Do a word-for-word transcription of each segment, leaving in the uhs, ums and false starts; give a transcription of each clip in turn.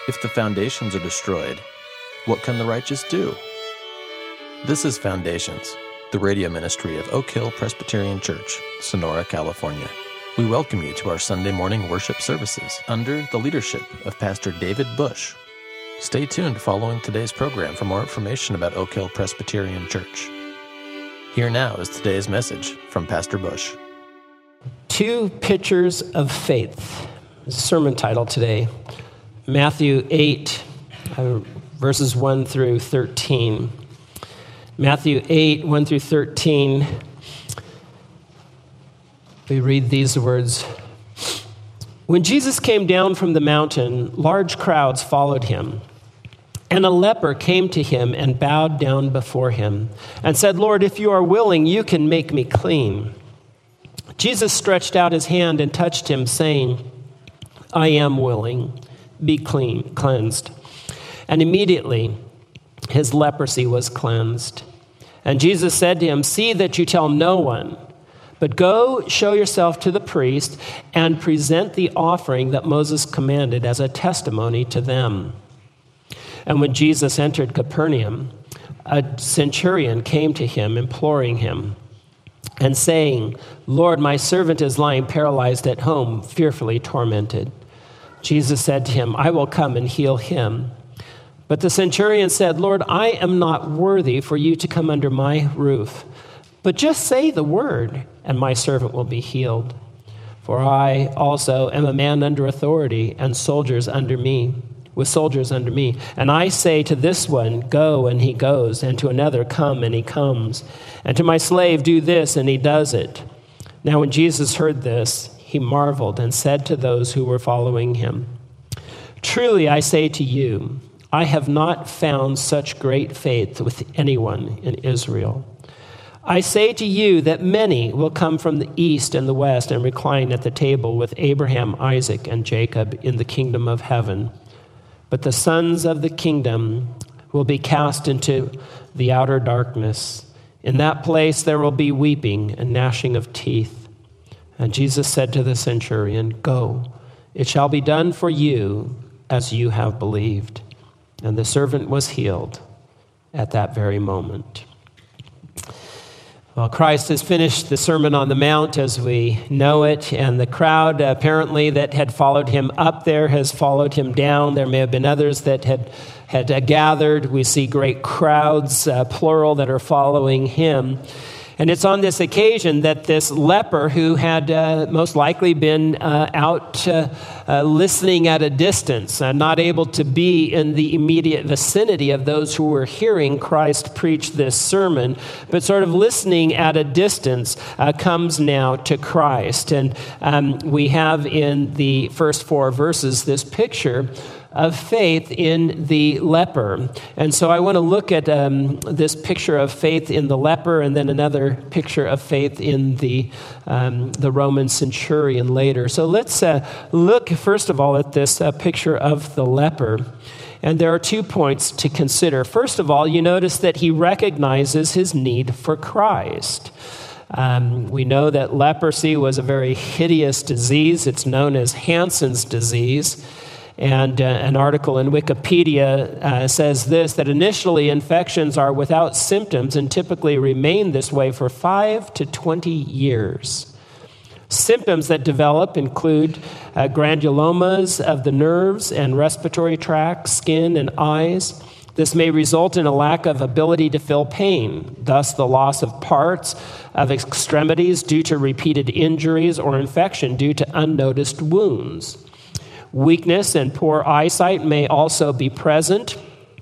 If the foundations are destroyed, what can the righteous do? This is Foundations, the radio ministry of Oak Hill Presbyterian Church, Sonora, California. We welcome you to our Sunday morning worship services under the leadership of Pastor David Bush. Stay tuned following today's program for more information about Oak Hill Presbyterian Church. Here now is today's message from Pastor Bush. Two pictures of faith. Sermon title today, Matthew eight, uh, verses one through thirteen. Matthew eight, one through thirteen. We read these words. When Jesus came down from the mountain, large crowds followed him. And a leper came to him and bowed down before him and said, Lord, if you are willing, you can make me clean. Jesus stretched out his hand and touched him, saying, I am willing, be clean, cleansed. And immediately his leprosy was cleansed. And Jesus said to him, see that you tell no one, but go show yourself to the priest and present the offering that Moses commanded as a testimony to them. And when Jesus entered Capernaum, a centurion came to him, imploring him, and saying, Lord, my servant is lying paralyzed at home, fearfully tormented. Jesus said to him, I will come and heal him. But the centurion said, Lord, I am not worthy for you to come under my roof, but just say the word, and my servant will be healed. For I also am a man under authority, and soldiers under me, with soldiers under me. And I say to this one, go, and he goes, and to another, come, and he comes. And to my slave, do this, and he does it. Now when Jesus heard this, he marveled and said to those who were following him, truly I say to you, I have not found such great faith with anyone in Israel. I say to you that many will come from the east and the west and recline at the table with Abraham, Isaac, and Jacob in the kingdom of heaven. But the sons of the kingdom will be cast into the outer darkness. In that place there will be weeping and gnashing of teeth. And Jesus said to the centurion, go, it shall be done for you as you have believed. And the servant was healed at that very moment. Well, Christ has finished the Sermon on the Mount as we know it, and the crowd apparently that had followed him up there has followed him down. There may have been others that had, had uh, gathered. We see great crowds, uh, plural, that are following him. And it's on this occasion that this leper, who had uh, most likely been uh, out uh, uh, listening at a distance, uh, not able to be in the immediate vicinity of those who were hearing Christ preach this sermon, but sort of listening at a distance, uh, comes now to Christ. And um, we have in the first four verses this picture of faith in the leper. And so I want to look at um, this picture of faith in the leper and then another picture of faith in the um, the Roman centurion later. So let's uh, look first of all at this uh, picture of the leper. And there are two points to consider. First of all, you notice that he recognizes his need for Christ. Um, we know that leprosy was a very hideous disease. It's known as Hansen's disease. And uh, an article in Wikipedia uh, says this, that initially infections are without symptoms and typically remain this way for five to twenty years. Symptoms that develop include uh, granulomas of the nerves and respiratory tract, skin, and eyes. This may result in a lack of ability to feel pain, thus the loss of parts of extremities due to repeated injuries or infection due to unnoticed wounds. Weakness and poor eyesight may also be present.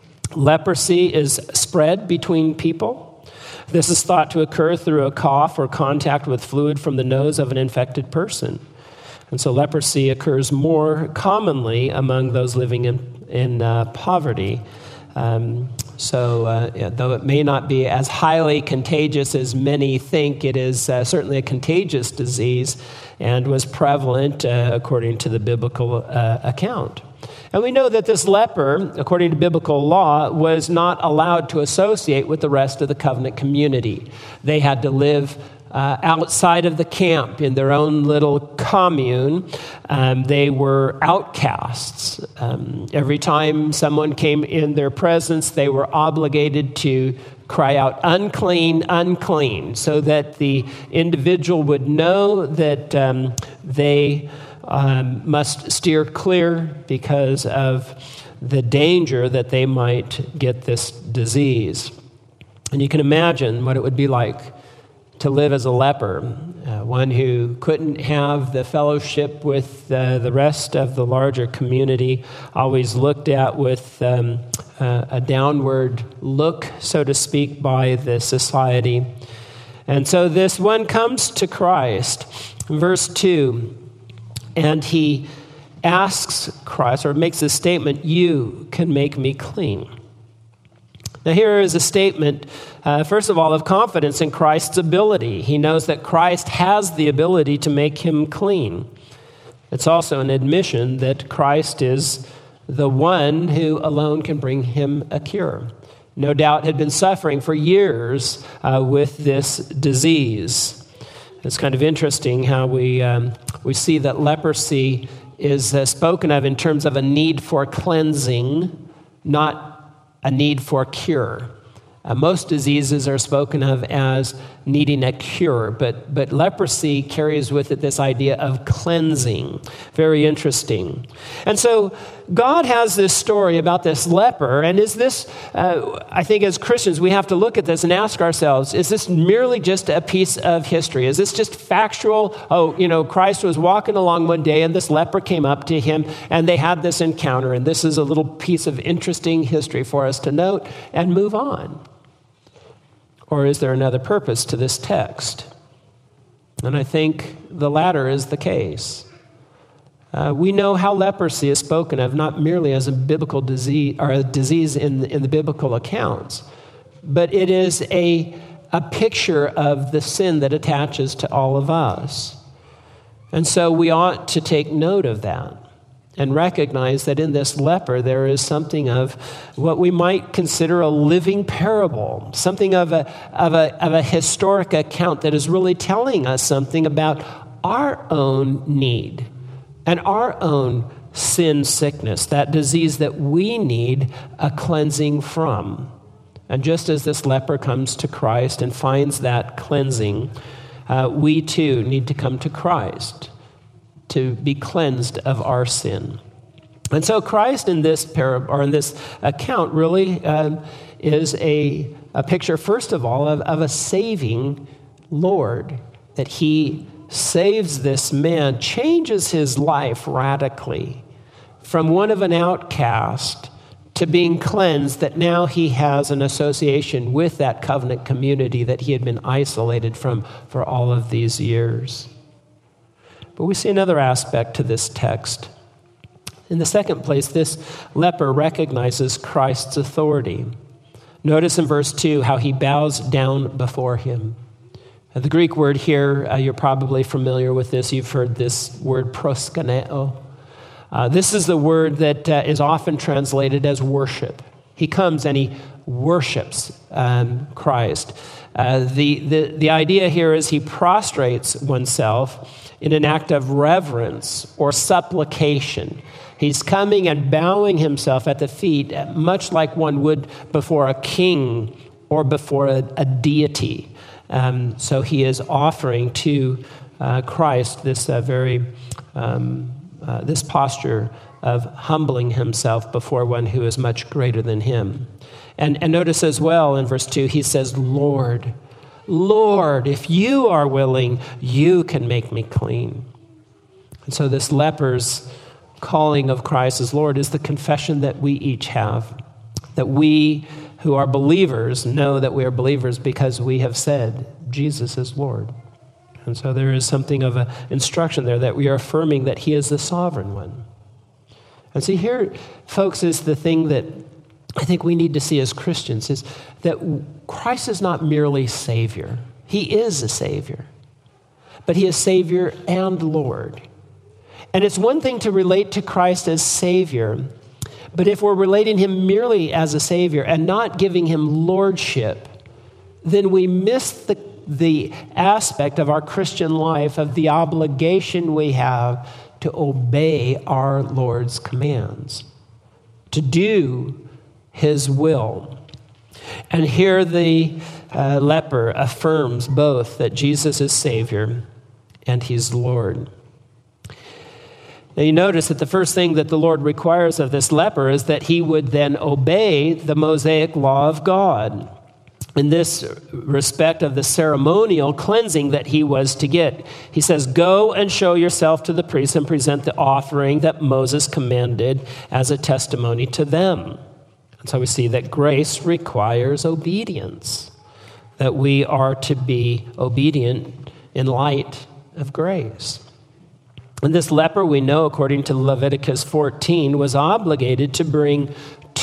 Leprosy is spread between people. This is thought to occur through a cough or contact with fluid from the nose of an infected person. And so leprosy occurs more commonly among those living in, in uh, poverty. Um, so uh, yeah, though it may not be as highly contagious as many think, it is uh, certainly a contagious disease and was prevalent uh, according to the biblical uh, account. And we know that this leper, according to biblical law, was not allowed to associate with the rest of the covenant community. They had to live uh, outside of the camp in their own little commune. Um, they were outcasts. Um, every time someone came in their presence, they were obligated to cry out, unclean, unclean, so that the individual would know that um, they um, must steer clear because of the danger that they might get this disease. And you can imagine what it would be like to live as a leper, uh, one who couldn't have the fellowship with uh, the rest of the larger community, always looked at with um, uh, a downward look, so to speak, by the society. And so this one comes to Christ, verse two, and he asks Christ, or makes this statement, "You can make me clean." Now here is a statement, uh, first of all, of confidence in Christ's ability. He knows that Christ has the ability to make him clean. It's also an admission that Christ is the one who alone can bring him a cure. No doubt had been suffering for years uh, with this disease. It's kind of interesting how we, um, we see that leprosy is uh, spoken of in terms of a need for cleansing, not a need for cure. Uh, most diseases are spoken of as needing a cure, but, but leprosy carries with it this idea of cleansing. Very interesting. And so God has this story about this leper, and is this, uh, I think as Christians, we have to look at this and ask ourselves, is this merely just a piece of history? Is this just factual? Oh, you know, Christ was walking along one day, and this leper came up to him, and they had this encounter, and this is a little piece of interesting history for us to note and move on. Or is there another purpose to this text? And I think the latter is the case. Uh, we know how leprosy is spoken of, not merely as a biblical disease or a disease in, in the biblical accounts, but it is a, a picture of the sin that attaches to all of us. And so we ought to take note of that and recognize that in this leper there is something of what we might consider a living parable, something of a, of a, of a historic account that is really telling us something about our own need and our own sin sickness, that disease that we need a cleansing from. And just as this leper comes to Christ and finds that cleansing, uh, we too need to come to Christ to be cleansed of our sin. And so Christ in this parable, or in this account, really um, is a, a picture, first of all, of, of a saving Lord, that he saves this man, changes his life radically from one of an outcast to being cleansed, that now he has an association with that covenant community that he had been isolated from for all of these years. But we see another aspect to this text. In the second place, this leper recognizes Christ's authority. Notice in verse two how he bows down before him. The Greek word here, uh, you're probably familiar with this. You've heard this word proskuneo. Uh, this is the word that uh, is often translated as worship. He comes and he worships um, Christ. Uh, the, the, the idea here is he prostrates oneself in an act of reverence or supplication. He's coming and bowing himself at the feet, much like one would before a king or before a, a deity. Um, so he is offering to uh, Christ this uh, very um, uh, this posture of humbling himself before one who is much greater than him. And, and notice as well in verse two, he says, Lord, Lord, if you are willing, you can make me clean. And so this leper's calling of Christ as Lord is the confession that we each have, that we who are believers know that we are believers because we have said, Jesus is Lord. And so there is something of an instruction there that we are affirming that he is the sovereign one. And see, here, folks, is the thing that I think we need to see as Christians, is that Christ is not merely Savior. He is a Savior. But he is Savior and Lord. And it's one thing to relate to Christ as Savior, but if we're relating him merely as a Savior and not giving him lordship, then we miss the the aspect of our Christian life of the obligation we have to obey our Lord's commands, to do his will. And here the uh, leper affirms both that Jesus is Savior and he's Lord. Now you notice that the first thing that the Lord requires of this leper is that he would then obey the Mosaic law of God in this respect of the ceremonial cleansing that he was to get. He says, "Go and show yourself to the priest and present the offering that Moses commanded as a testimony to them." And so we see that grace requires obedience, that we are to be obedient in light of grace. And this leper, we know, according to Leviticus fourteen, was obligated to bring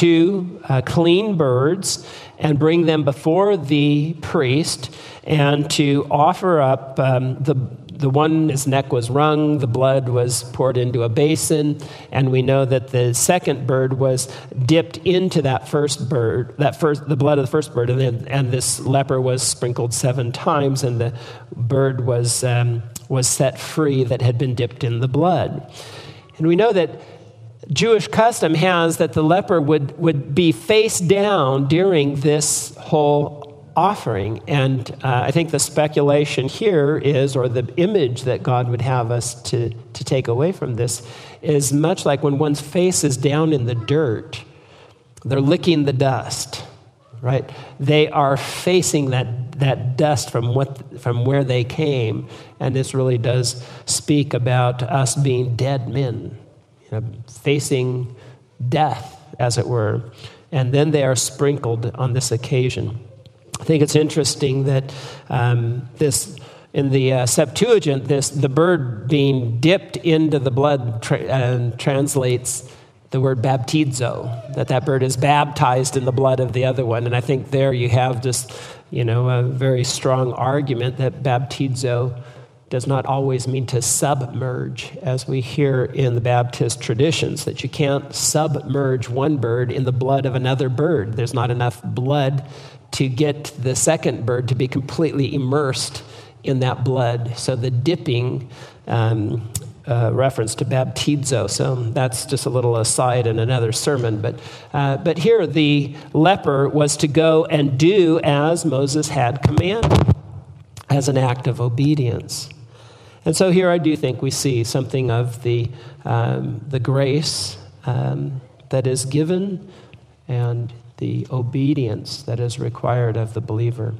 two uh, clean birds and bring them before the priest and to offer up um, the the one, his neck was wrung, the blood was poured into a basin, and we know that the second bird was dipped into that first bird, that first the blood of the first bird, and then, and this leper was sprinkled seven times, and the bird was um, was set free that had been dipped in the blood. And we know that Jewish custom has that the leper would, would be face down during this whole offering. And uh, I think the speculation here is, or the image that God would have us to, to take away from this, is much like when one's face is down in the dirt, they're licking the dust, right? They are facing that, that dust from what from where they came. And this really does speak about us being dead men, you know, facing death, as it were. And then they are sprinkled on this occasion. I think it's interesting that um, this, in the uh, Septuagint, this the bird being dipped into the blood tra- uh, translates the word baptizo, that that bird is baptized in the blood of the other one. And I think there you have just, you know, a very strong argument that baptizo does not always mean to submerge, as we hear in the Baptist traditions, that you can't submerge one bird in the blood of another bird. There's not enough blood to get the second bird to be completely immersed in that blood. So the dipping um, uh, reference to baptizo. So that's just a little aside in another sermon. But uh, but here the leper was to go and do as Moses had commanded, as an act of obedience. And so here I do think we see something of the um, the grace um, that is given and the obedience that is required of the believer.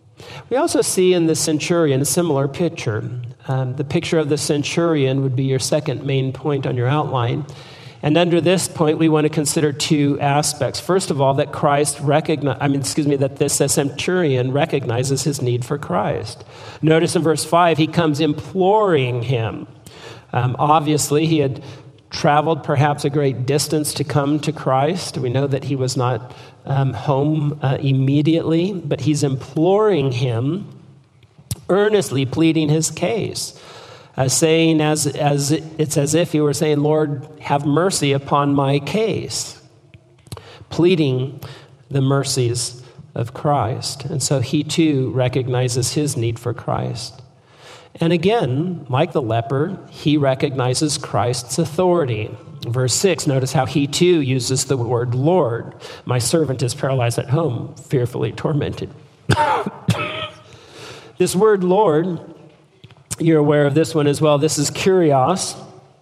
We also see in the centurion a similar picture. Um, the picture of the centurion would be your second main point on your outline. And under this point, we want to consider two aspects. First of all, that Christ recognize, I mean, excuse me, that this centurion recognizes his need for Christ. Notice in verse five, he comes imploring him. Um, obviously, he had traveled perhaps a great distance to come to Christ. We know that he was not um, home uh, immediately, but he's imploring him, earnestly pleading his case. Uh, saying as as it's as if he were saying, "Lord, have mercy upon my case," pleading the mercies of Christ. And so he too recognizes his need for Christ. And again, like the leper, he recognizes Christ's authority. Verse six, notice how he too uses the word Lord. "My servant is paralyzed at home, fearfully tormented." This word Lord, you're aware of this one as well. This is kurios.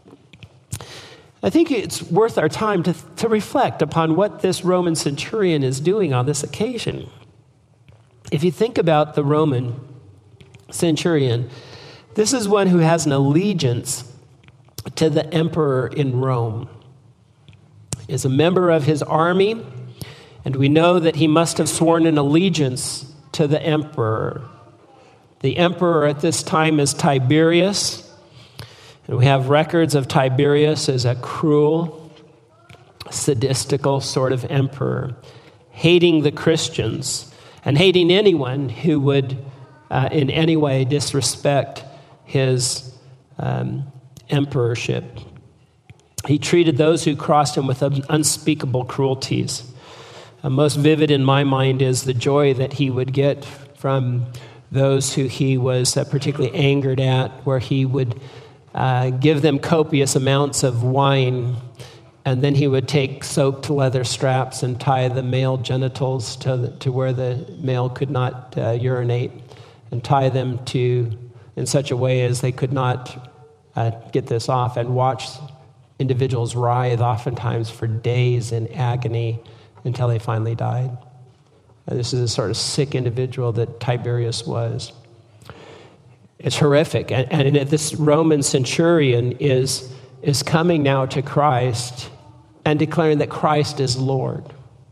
I think it's worth our time to, to reflect upon what this Roman centurion is doing on this occasion. If you think about the Roman centurion, this is one who has an allegiance to the emperor in Rome. Is a member of his army, and we know that he must have sworn an allegiance to the emperor. The emperor at this time is Tiberius, and we have records of Tiberius as a cruel, sadistical sort of emperor, hating the Christians and hating anyone who would uh, in any way disrespect his um, emperorship. He treated those who crossed him with unspeakable cruelties. Uh, most vivid in my mind is the joy that he would get from those who he was uh, particularly angered at, where he would uh, give them copious amounts of wine, and then he would take soaked leather straps and tie the male genitals to, the, to where the male could not uh, urinate, and tie them to in such a way as they could not uh, get this off, and watch individuals writhe oftentimes for days in agony until they finally died. And this is a sort of sick individual that Tiberius was. It's horrific. And, and this Roman centurion is, is coming now to Christ and declaring that Christ is Lord.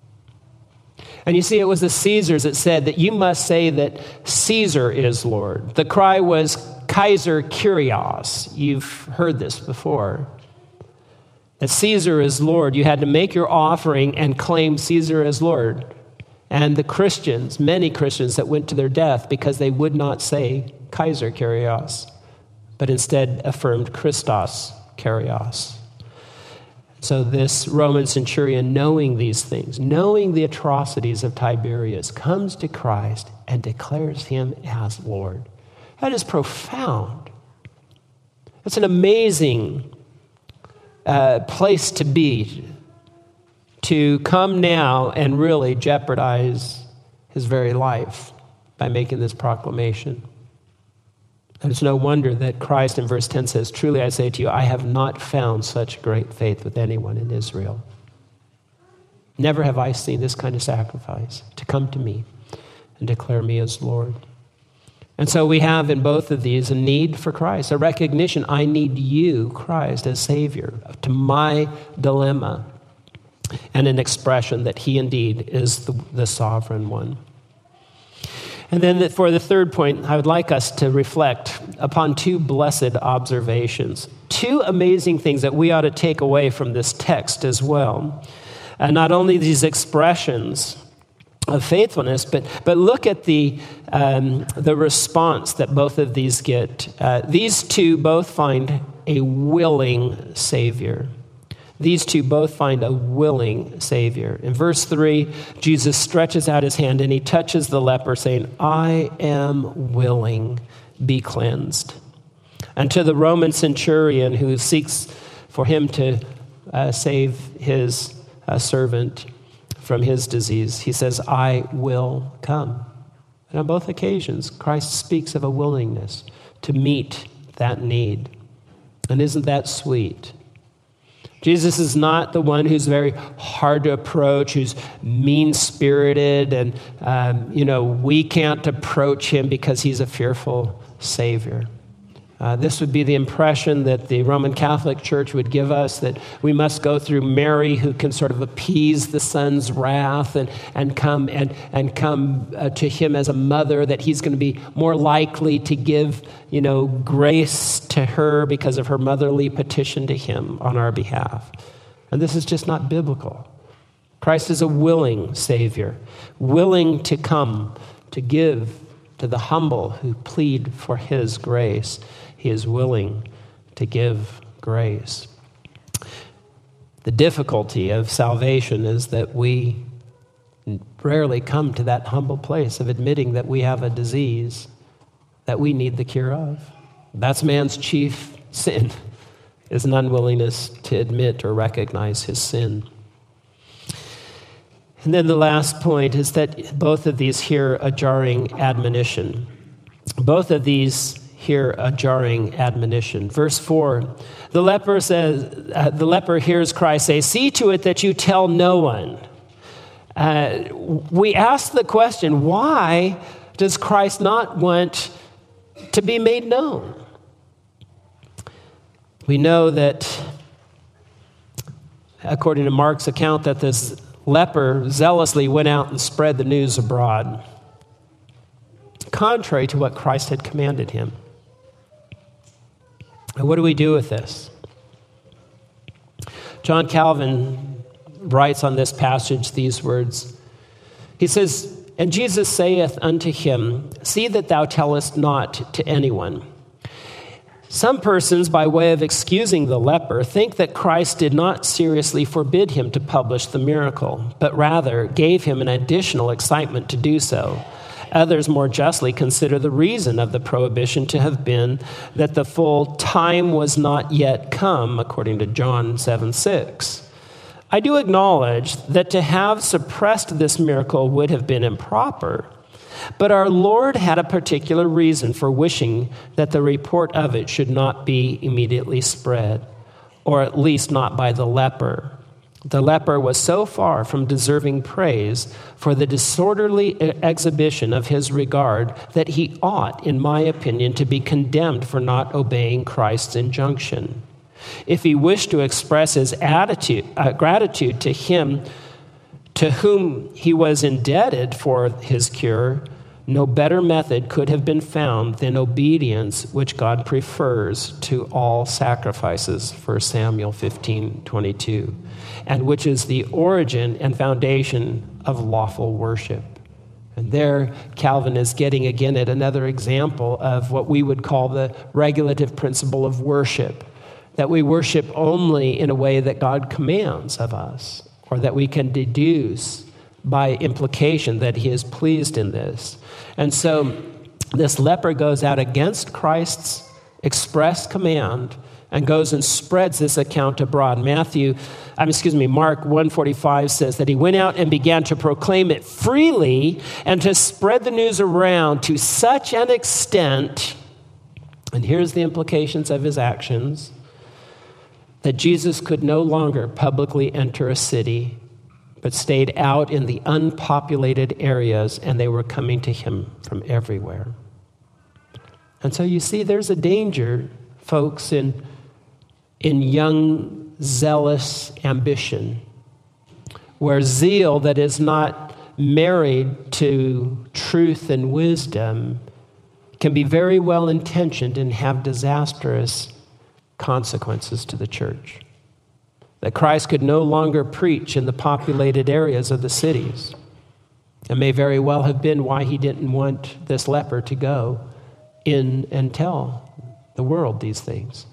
And you see, it was the Caesars that said that you must say that Caesar is Lord. The cry was Kaiser Kyrios. You've heard this before. That Caesar is Lord. You had to make your offering and claim Caesar as Lord. And the Christians, many Christians that went to their death because they would not say Kaiser Kyrios, but instead affirmed Christos Kyrios. So this Roman centurion, knowing these things, knowing the atrocities of Tiberius, comes to Christ and declares him as Lord. That is profound. It's an amazing uh, place to be, to come now and really jeopardize his very life by making this proclamation. And it's no wonder that Christ in verse ten says, "Truly I say to you, I have not found such great faith with anyone in Israel. Never have I seen this kind of sacrifice, to come to me and declare me as Lord." And so we have in both of these a need for Christ, a recognition, I need you, Christ, as Savior, to my dilemma, and an expression that he indeed is the, the sovereign one. And then for the third point, I would like us to reflect upon two blessed observations, two amazing things that we ought to take away from this text as well. And not only these expressions of faithfulness, but but look at the um, the response that both of these get. Uh, these two both find a willing Savior. These two both find a willing Savior. In verse three, Jesus stretches out his hand and he touches the leper, saying, "I am willing, be cleansed." And to the Roman centurion who seeks for him to uh, save his uh, servant from his disease, he says, "I will come." And on both occasions, Christ speaks of a willingness to meet that need. And isn't that sweet? Jesus is not the one who's very hard to approach, who's mean-spirited, and, um, you know, we can't approach him because he's a fearful Savior. Uh, this would be the impression that the Roman Catholic Church would give us, that we must go through Mary, who can sort of appease the Son's wrath and, and come and, and come uh, to him as a mother, that he's going to be more likely to give, you know, grace to her because of her motherly petition to him on our behalf. And this is just not biblical. Christ is a willing Savior, willing to come to give to the humble who plead for his grace. He is willing to give grace. The difficulty of salvation is that we rarely come to that humble place of admitting that we have a disease that we need the cure of. That's man's chief sin, is an unwillingness to admit or recognize his sin. And then the last point is that both of these hear a jarring admonition. Both of these hear a jarring admonition. Verse four, the leper says, uh, the leper hears Christ say, "See to it that you tell no one." Uh, we ask the question, why does Christ not want to be made known? We know that, according to Mark's account, that this leper zealously went out and spread the news abroad, contrary to what Christ had commanded him. And what do we do with this? John Calvin writes on this passage these words. He says, "And Jesus saith unto him, See that thou tellest not to anyone." Some persons, by way of excusing the leper, think that Christ did not seriously forbid him to publish the miracle, but rather gave him an additional excitement to do so, Others more justly consider the reason of the prohibition to have been that the full time was not yet come, according to John seven six. I do acknowledge that to have suppressed this miracle would have been improper, but our Lord had a particular reason for wishing that the report of it should not be immediately spread, or at least not by the leper. The leper was so far from deserving praise for the disorderly exhibition of his regard that he ought, in my opinion, to be condemned for not obeying Christ's injunction. If he wished to express his attitude, uh, gratitude to him to whom he was indebted for his cure, no better method could have been found than obedience, which God prefers to all sacrifices, First Samuel fifteen twenty-two, and which is the origin and foundation of lawful worship. And there, Calvin is getting again at another example of what we would call the regulative principle of worship, that we worship only in a way that God commands of us, or that we can deduce by implication that he is pleased in this. And so this leper goes out against Christ's express command and goes and spreads this account abroad. Matthew, um, excuse me, Mark one forty-five says that he went out and began to proclaim it freely and to spread the news around to such an extent, and here's the implications of his actions, that Jesus could no longer publicly enter a city, but stayed out in the unpopulated areas, and they were coming to him from everywhere. And so you see, there's a danger, folks, in, in young, zealous ambition, where zeal that is not married to truth and wisdom can be very well intentioned and have disastrous consequences to the church. That Christ could no longer preach in the populated areas of the cities. It may very well have been why he didn't want this leper to go in and tell the world these things.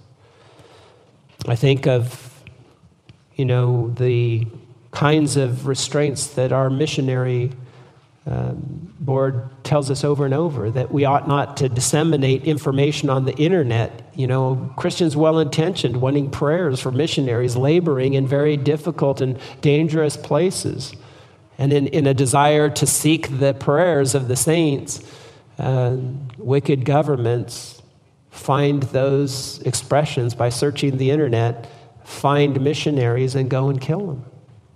I think of, you know, the kinds of restraints that our missionary um, board tells us over and over, that we ought not to disseminate information on the internet. You know, Christians well-intentioned wanting prayers for missionaries laboring in very difficult and dangerous places. And in, in a desire to seek the prayers of the saints, uh, wicked governments find those expressions by searching the internet, find missionaries and go and kill them.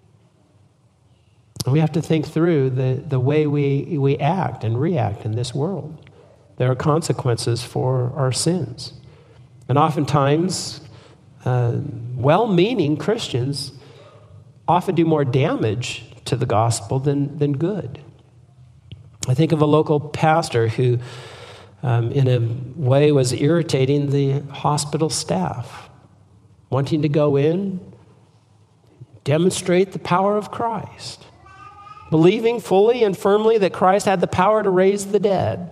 We have to think through the, the way we, we act and react in this world. There are consequences for our sins. And oftentimes, uh, well-meaning Christians often do more damage to the gospel than, than good. I think of a local pastor who, um, in a way, was irritating the hospital staff, wanting to go in, demonstrate the power of Christ, believing fully and firmly that Christ had the power to raise the dead.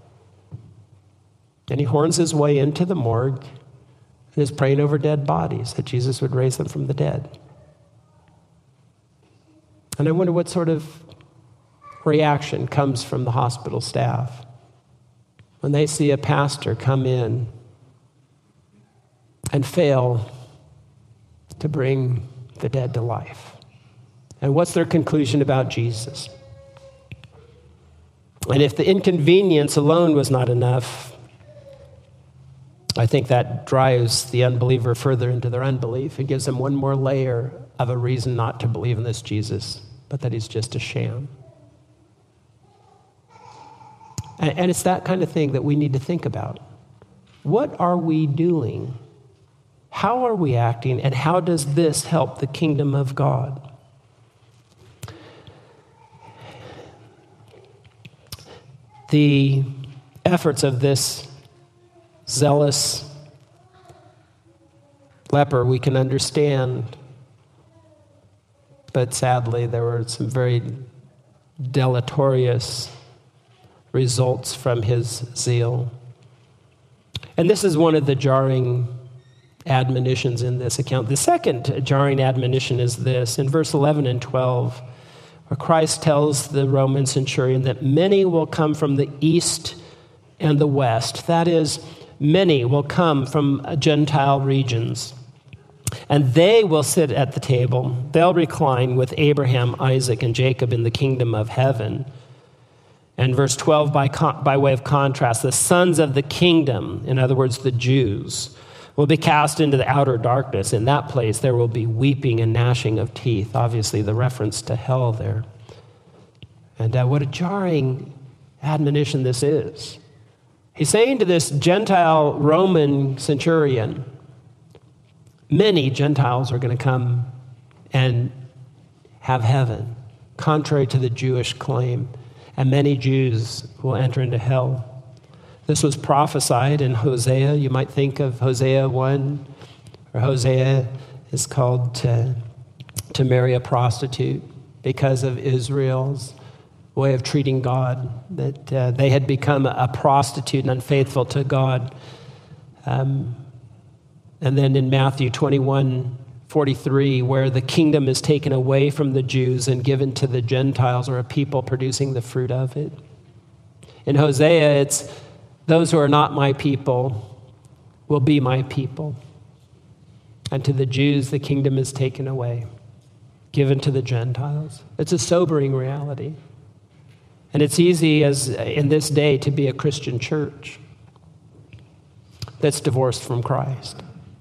And he horns his way into the morgue and is praying over dead bodies, that Jesus would raise them from the dead. And I wonder what sort of reaction comes from the hospital staff when they see a pastor come in and fail to bring the dead to life. And what's their conclusion about Jesus? And if the inconvenience alone was not enough, I think that drives the unbeliever further into their unbelief. It gives them one more layer of a reason not to believe in this Jesus, but that he's just a sham. And, and it's that kind of thing that we need to think about. What are we doing? How are we acting? And how does this help the kingdom of God? The efforts of this zealous leper we can understand, but sadly there were some very deleterious results from his zeal. And this is one of the jarring admonitions in this account. The second jarring admonition is this. In verse eleven and twelve, where Christ tells the Roman centurion that many will come from the east and the west. That is, many will come from Gentile regions. And they will sit at the table. They'll recline with Abraham, Isaac, and Jacob in the kingdom of heaven. And verse twelve, by, con- by way of contrast, the sons of the kingdom, in other words, the Jews, will be cast into the outer darkness. In that place, there will be weeping and gnashing of teeth. Obviously, the reference to hell there. And uh, what a jarring admonition this is. He's saying to this Gentile Roman centurion, many Gentiles are going to come and have heaven, contrary to the Jewish claim, and many Jews will enter into hell. This was prophesied in Hosea. You might think of Hosea one, or Hosea is called to, to marry a prostitute because of Israel's way of treating God, that uh, they had become a prostitute and unfaithful to God. Um, and then in Matthew twenty-one forty-three, where the kingdom is taken away from the Jews and given to the Gentiles, or a people producing the fruit of it. In Hosea, it's those who are not my people will be my people. And to the Jews, the kingdom is taken away, given to the Gentiles. It's a sobering reality. And it's easy as in this day to be a Christian church that's divorced from Christ,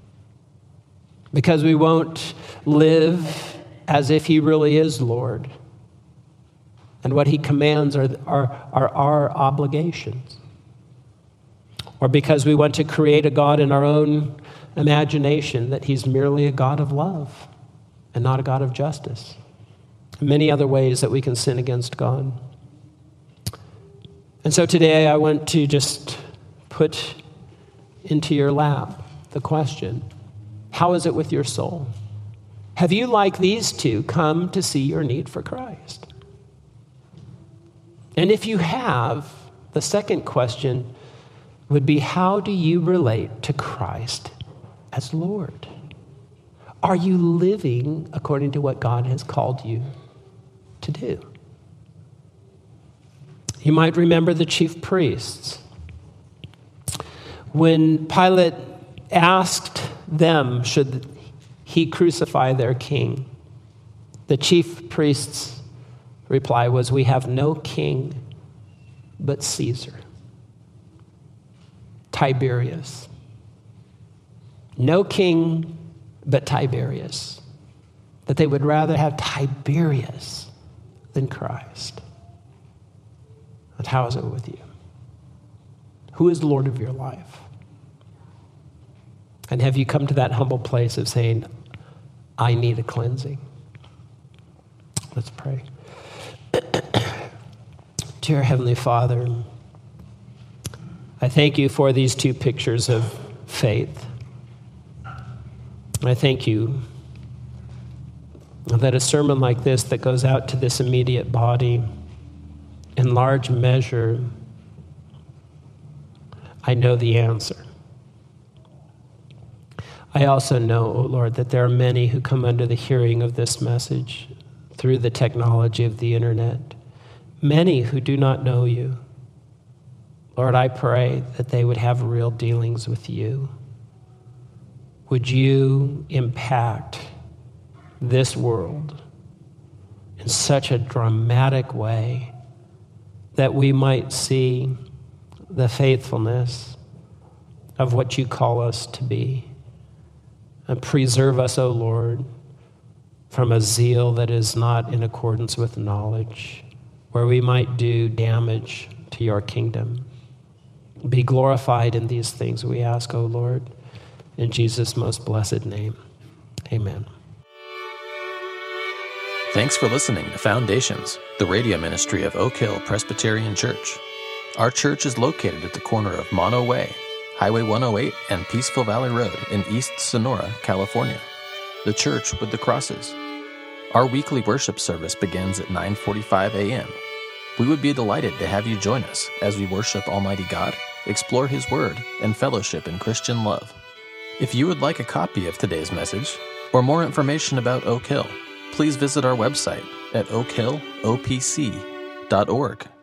because we won't live as if he really is Lord, and what he commands are, are, are our obligations. Or because we want to create a God in our own imagination, that he's merely a God of love and not a God of justice. And many other ways that we can sin against God. And so today I want to just put into your lap the question, how is it with your soul? Have you, like these two, come to see your need for Christ? And if you have, the second question would be, how do you relate to Christ as Lord? Are you living according to what God has called you to do? You might remember the chief priests. When Pilate asked them, should he crucify their king, the chief priest's reply was, we have no king but Caesar. Tiberius. No king but Tiberius. That they would rather have Tiberius than Christ. But how is it with you? Who is Lord of your life? And have you come to that humble place of saying, I need a cleansing? Let's pray. Dear Heavenly Father, I thank you for these two pictures of faith. I thank you that a sermon like this that goes out to this immediate body, in large measure, I know the answer. I also know, O Lord, that there are many who come under the hearing of this message through the technology of the internet. Many who do not know you. Lord, I pray that they would have real dealings with you. Would you impact this world in such a dramatic way that we might see the faithfulness of what you call us to be? And preserve us, O Lord, from a zeal that is not in accordance with knowledge, where we might do damage to your kingdom. Be glorified in these things, we ask, O Lord, in Jesus' most blessed name. Amen. Thanks for listening to Foundations, the radio ministry of Oak Hill Presbyterian Church. Our church is located at the corner of Mono Way, Highway one oh eight, and Peaceful Valley Road in East Sonora, California. The church with the crosses. Our weekly worship service begins at nine forty-five a.m. We would be delighted to have you join us as we worship Almighty God, explore His Word, and fellowship in Christian love. If you would like a copy of today's message or more information about Oak Hill, please visit our website at oak hill o p c dot org.